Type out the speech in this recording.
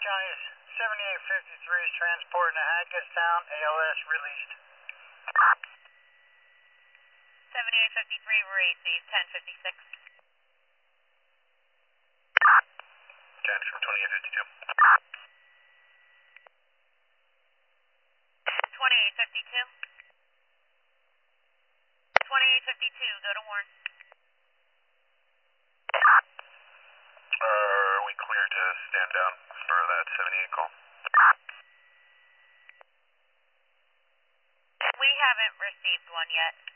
County 7853 is transporting to Hagerstown, ALS released. 7853, we received 1056. 10 from 2852. 2852. 2852, go to Warren. Are we clear to stand down for that 78 call? We haven't received one yet.